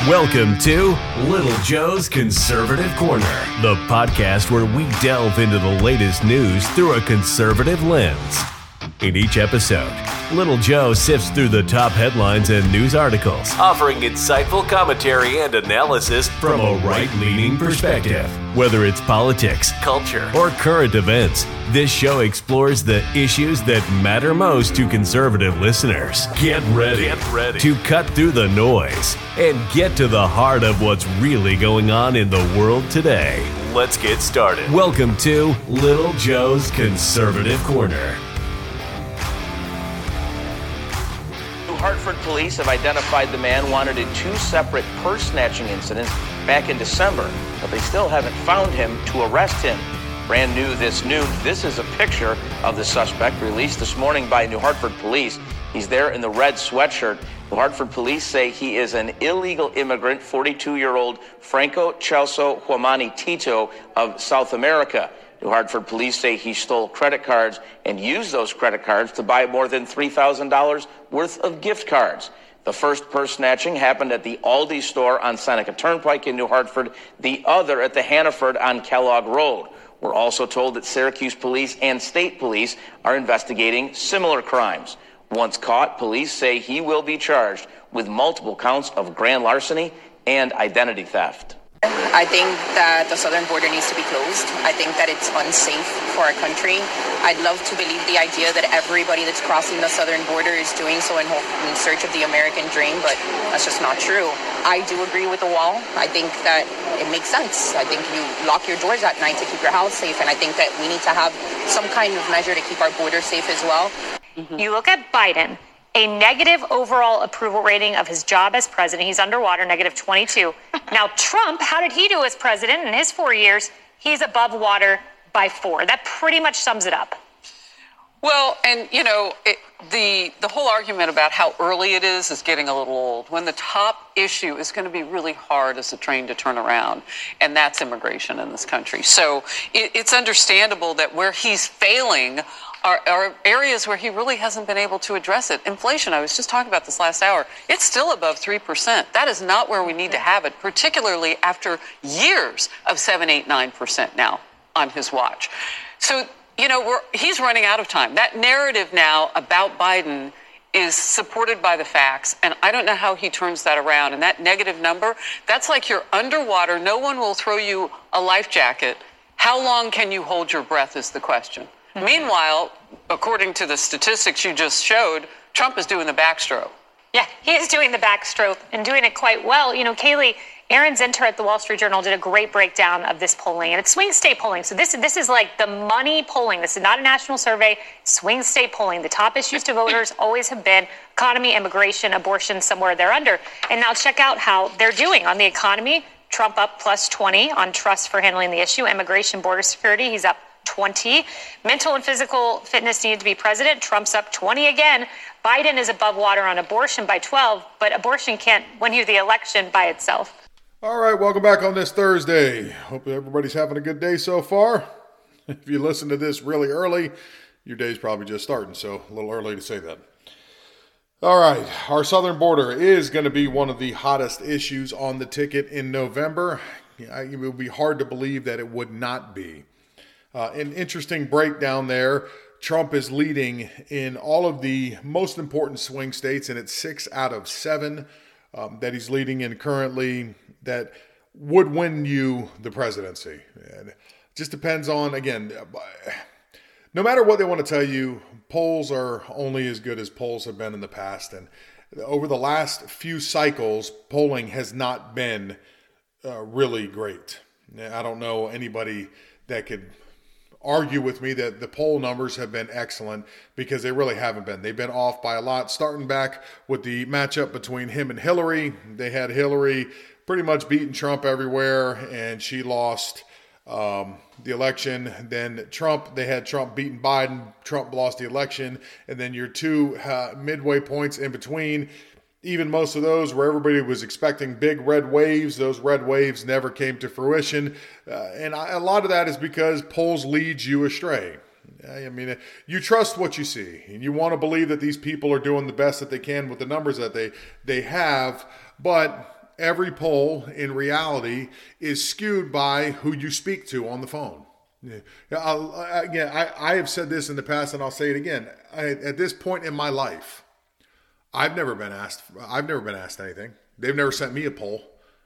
Welcome to Little Joe's Conservative Corner, the podcast where we delve into the latest news through a conservative lens. In each episode, Little Joe sifts through the top headlines and news articles, offering insightful commentary and analysis from a right-leaning perspective. Whether it's politics, culture, or current events, this show explores the issues that matter most to conservative listeners. Get ready to cut through the noise and get to the heart of what's really going on in the world today. Let's get started. Welcome to Little Joe's Conservative Corner. Hartford police have identified the man wanted in two separate purse snatching incidents back in December, but they still haven't found him to arrest him. Brand new this noon, this is a picture of the suspect released this morning by New Hartford police. He's there in the red sweatshirt. New Hartford police say he is an illegal immigrant, 42-year-old Franco Celso Huamani Tito of South America. New Hartford police say he stole credit cards and used those credit cards to buy more than $3,000 worth of gift cards. The first purse snatching happened at the Aldi store on Seneca Turnpike in New Hartford, the other at the Hannaford on Kellogg Road. We're also told that Syracuse police and state police are investigating similar crimes. Once caught, police say he will be charged with multiple counts of grand larceny and identity theft. I think that the southern border needs to be closed. I think that it's unsafe for our country. I'd love to believe the idea that everybody that's crossing the southern border is doing so in search of the American dream, but that's just not true. I do agree with the wall. I think that it makes sense. I think you lock your doors at night to keep your house safe, and I think that we need to have some kind of measure to keep our border safe as well. You look at Biden, a negative overall approval rating of his job as president. He's underwater, negative 22. Now, Trump, how did he do as president in his 4 years? He's above water by 4. That pretty much sums it up. Well, and, you know, the whole argument about how early it is getting a little old. When the top issue is going to be really hard as a train to turn around, and that's immigration in this country. So it's understandable that where he's failing are areas where he really hasn't been able to address it. Inflation, I was just talking about this last hour, it's still above 3%. That is not where we need to have it, particularly after years of 7, 8, 9% now on his watch. So, you know, he's running out of time. That narrative now about Biden is supported by the facts, and I don't know how he turns that around. And that negative number, that's like you're underwater, no one will throw you a life jacket. How long can you hold your breath is the question. Meanwhile, according to the statistics you just showed, Trump is doing the backstroke. Yeah, he is doing the backstroke and doing it quite well. You know, Kaylee, Aaron Zinter at the Wall Street Journal did a great breakdown of this polling, and it's swing state polling. So this is like the money polling. This is not a national survey, swing state polling. The top issues to voters always have been economy, immigration, abortion, somewhere there under. And now check out how they're doing on the economy. Trump up plus 20 on trust for handling the issue. Immigration, border security, he's up 20. Mental and physical fitness needed to be president. Trump's up 20 again. Biden is above water on abortion by 12, but abortion can't win you the election by itself. All right, welcome back on this Thursday. Hope everybody's having a good day so far. If you listen to this really early, your day's probably just starting, so a little early to say that. All right, our southern border is going to be one of the hottest issues on the ticket in November. It would be hard to believe that it would not be. An interesting breakdown there. Trump is leading in all of the most important swing states, and it's 6 out of 7 that he's leading in currently that would win you the presidency. And it just depends on, again, no matter what they want to tell you, polls are only as good as polls have been in the past. And over the last few cycles, polling has not been really great. I don't know anybody that could argue with me that the poll numbers have been excellent, because they really haven't been. They've been off by a lot, starting back with the matchup between him and Hillary. They had Hillary pretty much beating Trump everywhere, and she lost the election. Then Trump, they had Trump beating Biden. Trump lost the election. And then your two midway points in between, even most of those where everybody was expecting big red waves, those red waves never came to fruition. And a lot of that is because polls lead you astray. I mean, you trust what you see, and you want to believe that these people are doing the best that they can with the numbers that they have. But every poll in reality is skewed by who you speak to on the phone. I have said this in the past, and I'll say it again. At this point in my life, I've never been asked anything. They've never sent me a poll.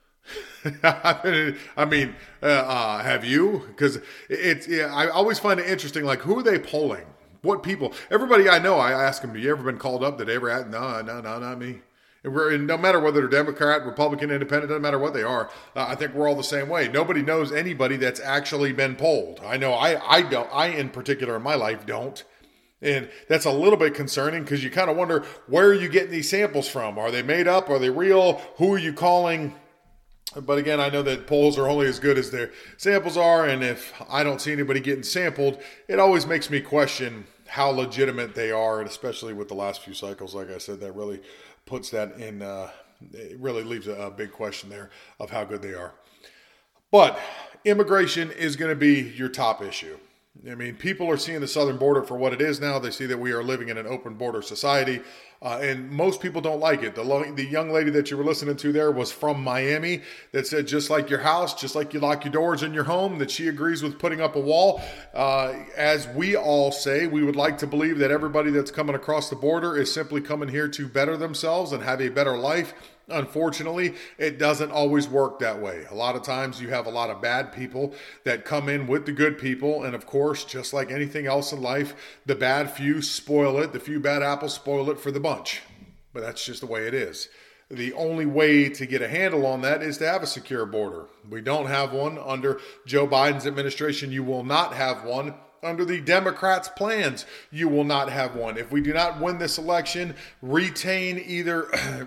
I mean, have you? Because I always find it interesting. Like, who are they polling? What people? Everybody I know, I ask them, "Do you ever been called up? Did they ever ask?" No, not me. And no matter whether they're Democrat, Republican, Independent, doesn't matter what they are. I think we're all the same way. Nobody knows anybody that's actually been polled. I know I don't. I, in particular, in my life, don't. And that's a little bit concerning because you kind of wonder, where are you getting these samples from? Are they made up? Are they real? Who are you calling? But again, I know that polls are only as good as their samples are. And if I don't see anybody getting sampled, it always makes me question how legitimate they are. And especially with the last few cycles, like I said, that really puts that in, it really leaves a big question there of how good they are. But immigration is going to be your top issue. I mean, people are seeing the southern border for what it is now. They see that we are living in an open border society, and most people don't like it. The young lady that you were listening to there was from Miami that said, just like your house, just like you lock your doors in your home, that she agrees with putting up a wall. As we all say, we would like to believe that everybody that's coming across the border is simply coming here to better themselves and have a better life. Unfortunately, it doesn't always work that way. A lot of times you have a lot of bad people that come in with the good people. And of course, just like anything else in life, the bad few spoil it. The few bad apples spoil it for the bunch. But that's just the way it is. The only way to get a handle on that is to have a secure border. We don't have one under Joe Biden's administration. You will not have one under the Democrats' plans. You will not have one. If we do not win this election, retain either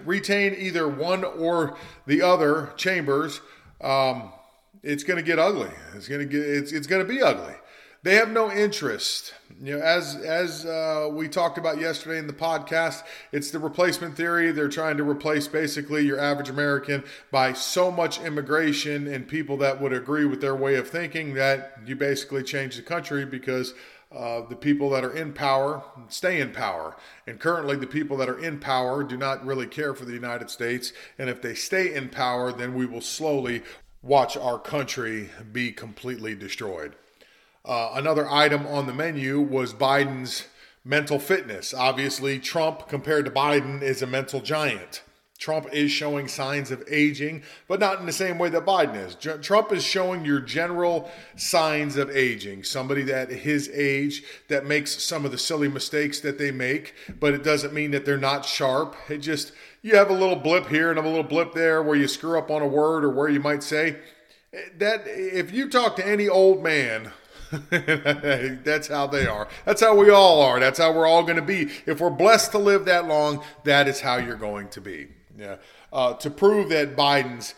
one or the other chambers, it's going to get ugly. It's going to be ugly. They have no interest. You know, as we talked about yesterday in the podcast, it's the replacement theory. They're trying to replace basically your average American by so much immigration and people that would agree with their way of thinking that you basically change the country because the people that are in power stay in power. And currently the people that are in power do not really care for the United States. And if they stay in power, then we will slowly watch our country be completely destroyed. Another item on the menu was Biden's mental fitness. Obviously, Trump, compared to Biden, is a mental giant. Trump is showing signs of aging, but not in the same way that Biden is. Trump is showing your general signs of aging. Somebody that his age that makes some of the silly mistakes that they make, but it doesn't mean that they're not sharp. It just, you have a little blip here and a little blip there where you screw up on a word or where you might say that if you talk to any old man, that's how they are. That's how we all are. That's how we're all going to be. If we're blessed to live that long, that is how you're going to be. Yeah. To prove that Biden's,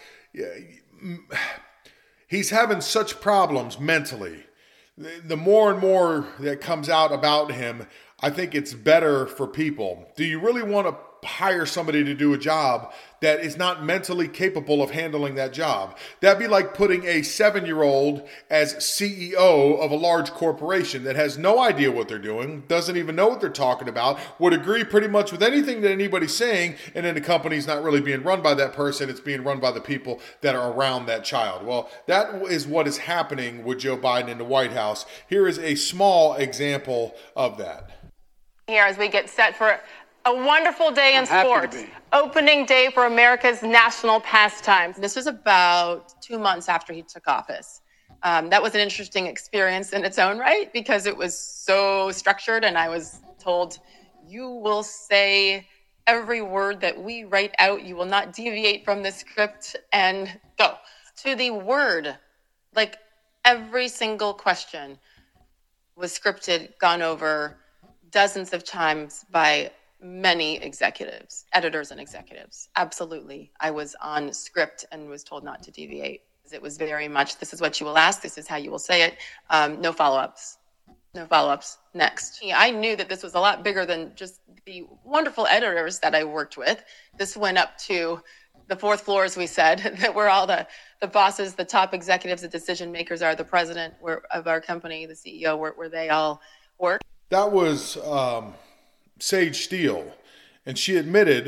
he's having such problems mentally. The more and more that comes out about him, I think it's better for people. Do you really want to hire somebody to do a job that is not mentally capable of handling that job? That'd be like putting a 7-year-old as CEO of a large corporation that has no idea what they're doing, doesn't even know what they're talking about, would agree pretty much with anything that anybody's saying, and then the company's not really being run by that person, it's being run by the people that are around that child. Well, that is what is happening with Joe Biden in the White House. Here is a small example of that. Here as we get set for a wonderful day in sports. Opening day for America's national pastimes. This was about 2 months after he took office. That was an interesting experience in its own right because it was so structured and I was told, you will say every word that we write out. You will not deviate from the script and go. To the word, like every single question was scripted, gone over dozens of times by many executives, editors and executives. Absolutely. I was on script and was told not to deviate. It was very much, this is what you will ask, this is how you will say it. No follow-ups. No follow-ups. Next. I knew that this was a lot bigger than just the wonderful editors that I worked with. This went up to the fourth floor, as we said, that where all the bosses, the top executives, the decision makers are, the president of our company, the CEO, where they all work. That was Sage Steele, and she admitted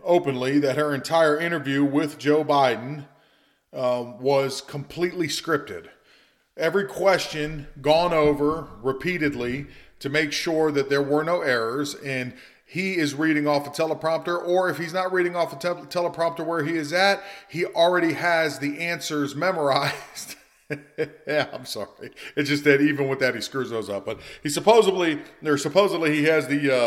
openly that her entire interview with Joe Biden was completely scripted. Every question gone over repeatedly to make sure that there were no errors, and he is reading off a teleprompter, or if he's not reading off a teleprompter where he is at, he already has the answers memorized. Yeah, I'm sorry. It's just that even with that, he screws those up. But he supposedly he has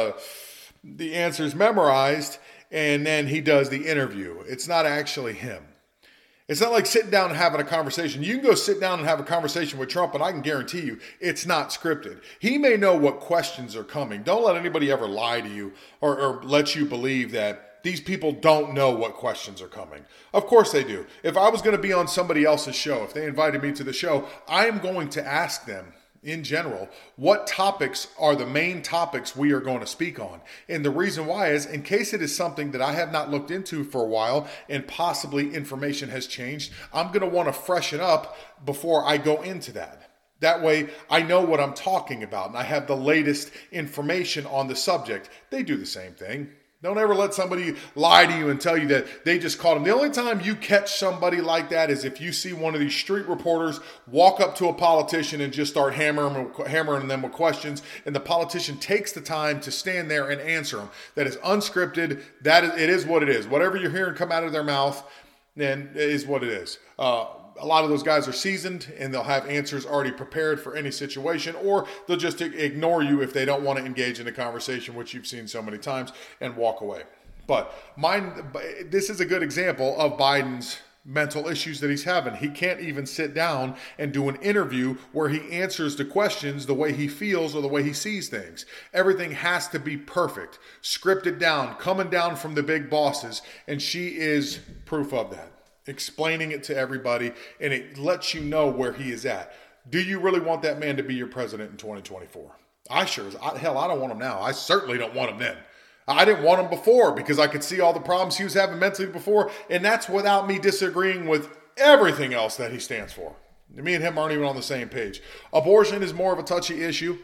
the answers memorized, and then he does the interview. It's not actually him. It's not like sitting down and having a conversation. You can go sit down and have a conversation with Trump, and I can guarantee you it's not scripted. He may know what questions are coming. Don't let anybody ever lie to you or let you believe that these people don't know what questions are coming. Of course they do. If I was going to be on somebody else's show, if they invited me to the show, I am going to ask them, in general, what topics are the main topics we are going to speak on. And the reason why is, in case it is something that I have not looked into for a while and possibly information has changed, I'm going to want to freshen up before I go into that. That way I know what I'm talking about and I have the latest information on the subject. They do the same thing. Don't ever let somebody lie to you and tell you that they just caught him. The only time you catch somebody like that is if you see one of these street reporters walk up to a politician and just start hammering them with questions, and the politician takes the time to stand there and answer them. That is unscripted. It is what it is. Whatever you're hearing come out of their mouth, then it is what it is. A lot of those guys are seasoned and they'll have answers already prepared for any situation, or they'll just ignore you if they don't want to engage in a conversation, which you've seen so many times, and walk away. But this is a good example of Biden's mental issues that he's having. He can't even sit down and do an interview where he answers the questions the way he feels or the way he sees things. Everything has to be perfect, scripted down, coming down from the big bosses, and she is proof of that. Explaining it to everybody, and it lets you know where he is at. Do you really want that man to be your president in 2024? I don't want him now. I certainly don't want him then. I didn't want him before because I could see all the problems he was having mentally before, and that's without me disagreeing with everything else that he stands for. Me and him aren't even on the same page. Abortion is more of a touchy issue.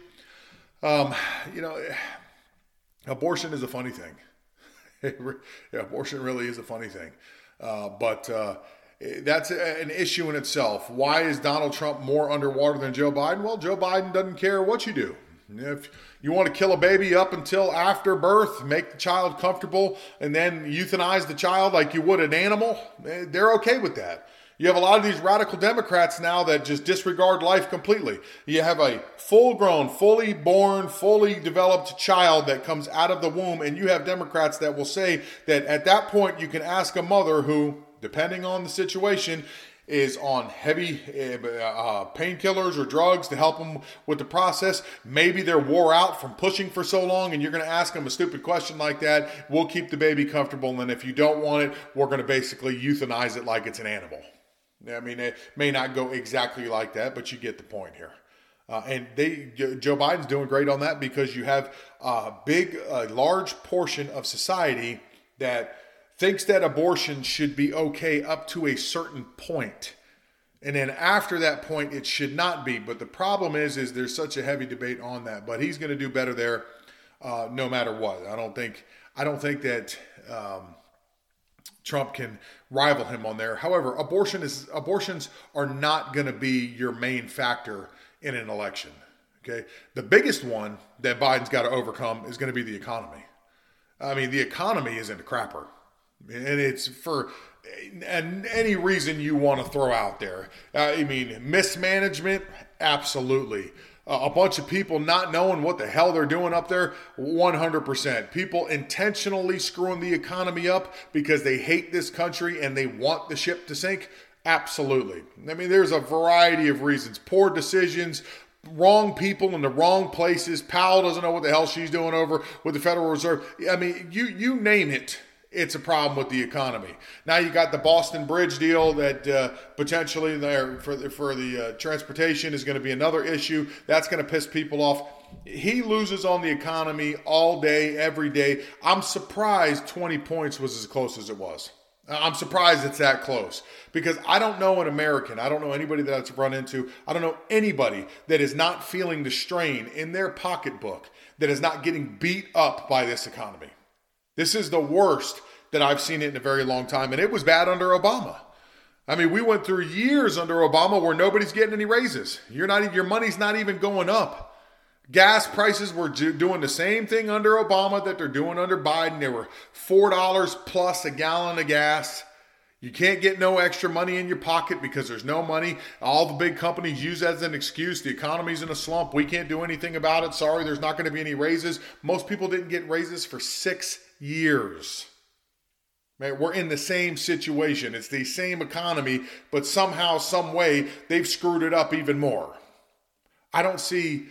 Abortion is a funny thing. Abortion really is a funny thing. But that's an issue in itself. Why is Donald Trump more underwater than Joe Biden? Well, Joe Biden doesn't care what you do. If you want to kill a baby up until after birth, make the child comfortable, and then euthanize the child like you would an animal, they're okay with that. You have a lot of these radical Democrats now that just disregard life completely. You have a full-grown, fully born, fully developed child that comes out of the womb, and you have Democrats that will say that at that point you can ask a mother who, depending on the situation, is on heavy painkillers or drugs to help them with the process. Maybe they're wore out from pushing for so long, and you're going to ask them a stupid question like that. We'll keep the baby comfortable, and then if you don't want it, we're going to basically euthanize it like it's an animal. I mean, it may not go exactly like that, but you get the point here. And Joe Biden's doing great on that because you have a large portion of society that thinks that abortion should be okay up to a certain point. And then after that point, it should not be. But the problem is there's such a heavy debate on that. But he's going to do better there no matter what. I don't think that Trump can rival him on there. However, abortions are not going to be your main factor in an election. Okay, the biggest one that Biden's got to overcome is going to be the economy. I mean, the economy isn't a crapper, and it's for any reason you want to throw out there. I mean, mismanagement, absolutely. A bunch of people not knowing what the hell they're doing up there, 100%. People intentionally screwing the economy up because they hate this country and they want the ship to sink, absolutely. I mean, there's a variety of reasons. Poor decisions, wrong people in the wrong places. Powell doesn't know what the hell she's doing over with the Federal Reserve. I mean, you name it. It's a problem with the economy. Now you got the Boston Bridge deal that potentially there for the transportation is going to be another issue. That's going to piss people off. He loses on the economy all day, every day. I'm surprised 20 points was as close as it was. I'm surprised it's that close because I don't know an American. I don't know anybody that I've run into. I don't know anybody that is not feeling the strain in their pocketbook, that is not getting beat up by this economy. This is the worst that I've seen it in a very long time, and it was bad under Obama. I mean, we went through years under Obama where nobody's getting any raises. Your money's not even going up. Gas prices were doing the same thing under Obama that they're doing under Biden. They were $4 plus a gallon of gas. You can't get no extra money in your pocket because there's no money. All the big companies use that as an excuse. The economy's in a slump. We can't do anything about it. Sorry, there's not going to be any raises. Most people didn't get raises for 6 years. Man, we're in the same situation. It's the same economy, but somehow, some way, they've screwed it up even more. I don't see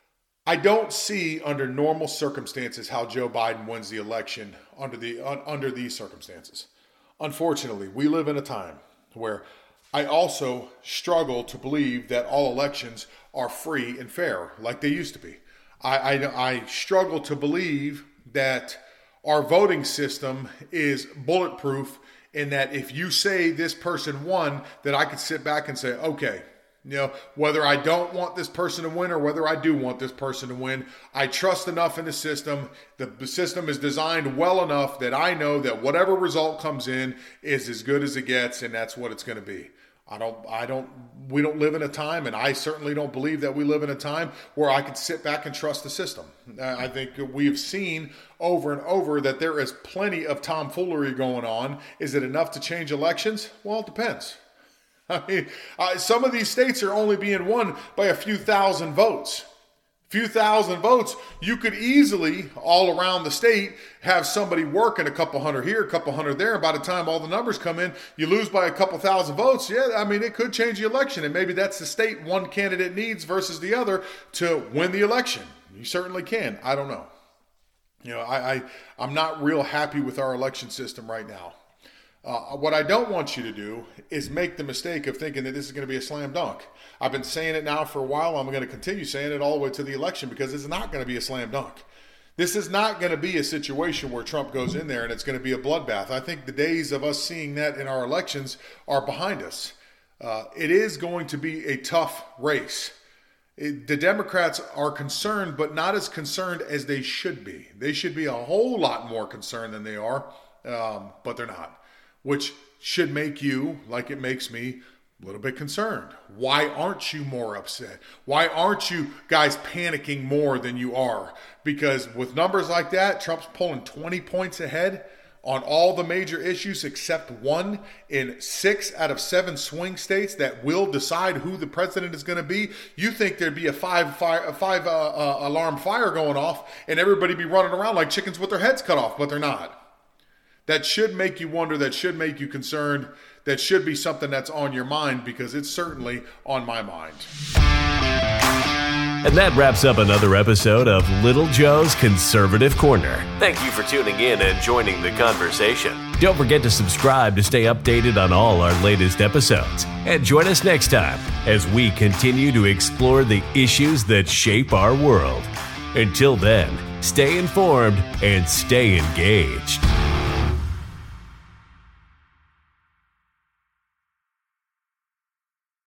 under normal circumstances how Joe Biden wins the election under these circumstances. Unfortunately, we live in a time where I also struggle to believe that all elections are free and fair like they used to be. I struggle to believe that our voting system is bulletproof in that if you say this person won, that I could sit back and say, okay, whether I don't want this person to win or whether I do want this person to win, I trust enough in the system. The system is designed well enough that I know that whatever result comes in is as good as it gets, and that's what it's going to be. We don't live in a time, and I certainly don't believe that we live in a time where I can sit back and trust the system. I think we've seen over and over that there is plenty of tomfoolery going on. Is it enough to change elections? Well, it depends. I mean, some of these states are only being won by a few thousand votes. Few thousand votes, you could easily, all around the state, have somebody working a couple hundred here, a couple hundred there. And by the time all the numbers come in, you lose by a couple thousand votes. Yeah, I mean, it could change the election. And maybe that's the state one candidate needs versus the other to win the election. You certainly can. I don't know. I'm not real happy with our election system right now. What I don't want you to do is make the mistake of thinking that this is going to be a slam dunk. I've been saying it now for a while. I'm going to continue saying it all the way to the election because it's not going to be a slam dunk. This is not going to be a situation where Trump goes in there and it's going to be a bloodbath. I think the days of us seeing that in our elections are behind us. It is going to be a tough race. The Democrats are concerned, but not as concerned as they should be. They should be a whole lot more concerned than they are, but they're not. Which should make you, like it makes me, a little bit concerned. Why aren't you more upset? Why aren't you guys panicking more than you are? Because with numbers like that, Trump's pulling 20 points ahead on all the major issues except one in 6 out of 7 swing states that will decide who the president is going to be. You think there'd be a five alarm fire going off and everybody be running around like chickens with their heads cut off, but they're not. That should make you wonder, that should make you concerned, that should be something that's on your mind because it's certainly on my mind. And that wraps up another episode of Little Joe's Conservative Corner. Thank you for tuning in and joining the conversation. Don't forget to subscribe to stay updated on all our latest episodes. And join us next time as we continue to explore the issues that shape our world. Until then, stay informed and stay engaged.